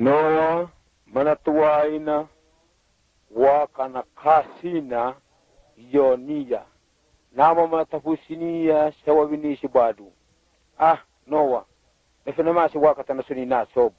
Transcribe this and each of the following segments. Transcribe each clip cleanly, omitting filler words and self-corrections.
Noa manatuaina wakana kasina yonia nama matafusinia sawabinishi badu. Noa efenemasi wakatana suni na sobu.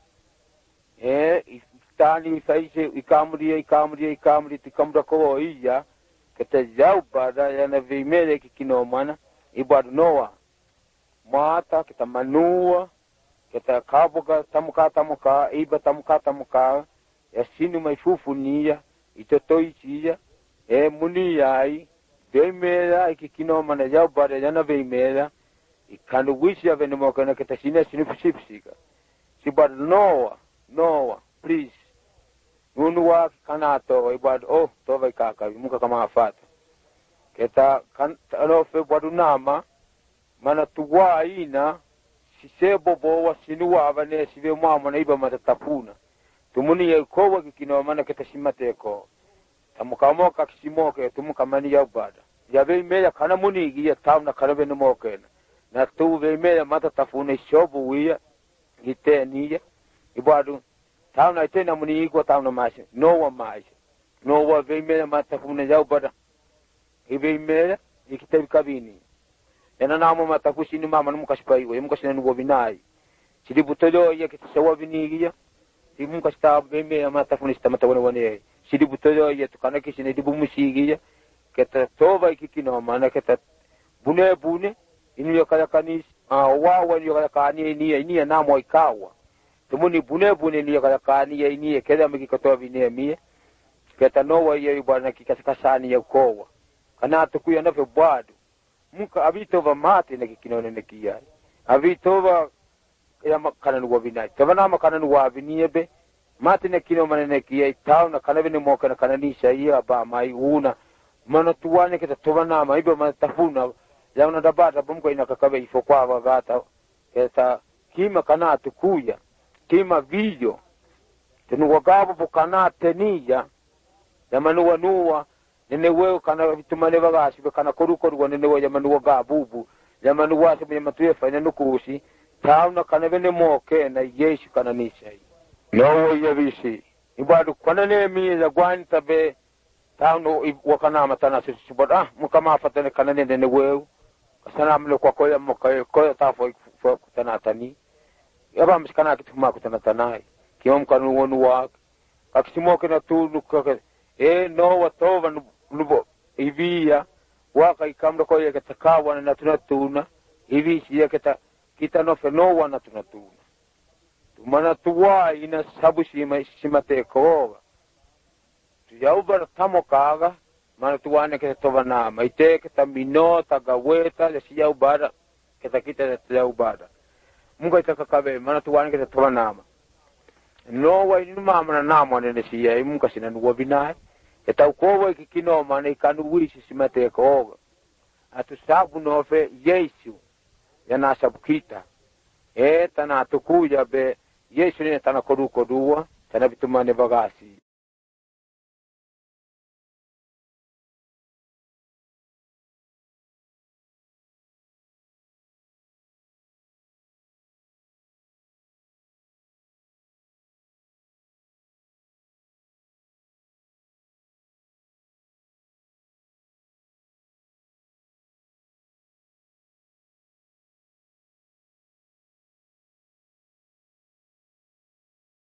Tani faise ikamri tikamra ko iya kata jau bada yana vimele kikinomana ibadu Noa mata kita manua kita kabuga tamuka iba tamuka ya sinu maifufu niya itotoichia munia ai vimela ikikinomana jau bada yana vimela ikanduwishi ya venemoka na kita sinu psipsika sibadu Noa please nunua kanato ibadu tova ikaka muka kama afata kita alofe badu nama mana tuwa ina sisebo bowa sinuwa avane sive mama na iba matatapuna tumuni ya kowa kikino mana kita simateko tamukamoka kisimoke tumuka mani ya ubada ya veimeya kana munigi ya tauna karabe numokena na tu veimeya matatafuna ishobu wia iteniya ibadu tauna itena munigi kwa tauna maisha Noa veimeya matatafuna ya ubada veimeya ikitabi kabini ena namo matakushini mama numukashipaiwe mukashina nuwobinai sidibutoyo ya kitasawa binigia mukashita bembe matafunista matawane sidibutoyo ya tukanakishina dibumusigia keta tova ikikino mana keta bune inu kala kanis wawa ni kala kani ni namo ikawa tumuni bune ni kala kani ni keda mikikatoa binemie keta Noa ya ibana kikasakasani ya kowa kana tukuya nafe bwadu muka abitova mate na kikinone nekiyai abitova ya makana wabinai tabana makana wabiniebe mate na kino manene kiyai tauna kana bene moka na kana nisha iya ba mai una mana tuwane kita tovana ma iba matafuna yauna dabata bumko ina kakabe ifokwa bagata esa kima kana tukuya kima video tenu wagabu bukana teniya ya manuwa nene wewe kana vitumane bagasi kana koruko nene wewe jamanu gabubu jamanu wase be matuefa nene kurusi tauna kana bene moke na Yesu kana nisai Noa yabisi ibadu kana ne mi za gwanta be tauna wakana matana siboda mukama fatane kana nene wewe sana mle kwa koya moka koya tafo kutanatani yaba msikana kituma kutanatani kiom kanu wonu wa akisimoke na tulu kaka Noa tova nubo ivia waka ikamra ko yeka kawa na tunatuna hivi yeka kita no Noa na tunatuna tumana tuwa ina sabu simateko tuyauba tamokaga mana tuwane ke tovana maite ke tamino tagaweta le siyaubara kita siyaubara munga itakabe mana tuwane ke tovana Noa inuma mana namo ne siya munga sinanu binai etaukowa ikikino mana ikanuwishi simateko atusabu nofe Yesu yana sabukita tana tukuya be Yesu ne tana koruko duwa tana bitumane bagasi